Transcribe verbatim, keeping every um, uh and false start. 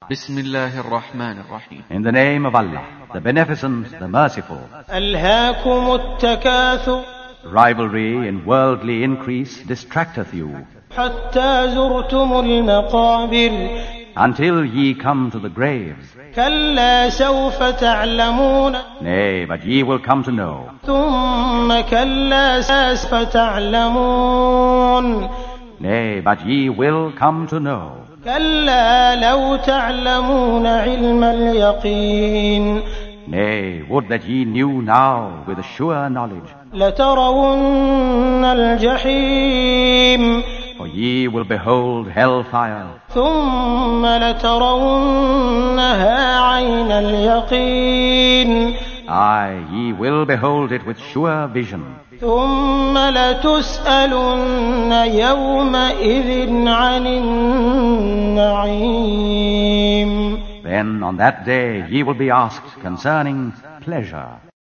Bismillah ar-Rahman ar-Rahim. In the name of Allah, the Beneficent, the Merciful. ألهاكم التكاثر. Rivalry in worldly increase distracteth you, حتى زرتم المقابر. until ye come to the graves. كلا سوف تعلمون. Nay, but ye will come to know. ثم كلا سوف تعلمون. Nay, but ye will come to know. كلا لو تعلمون علم اليقين. Nay, would that ye knew now with sure knowledge. لترون الجحيم. For ye will behold hellfire. ثم لترونها عين اليقين. Aye, ye will behold it with sure vision. ثم لتسألن يومئذ عن النعيم. Then on that day ye will be asked concerning pleasure.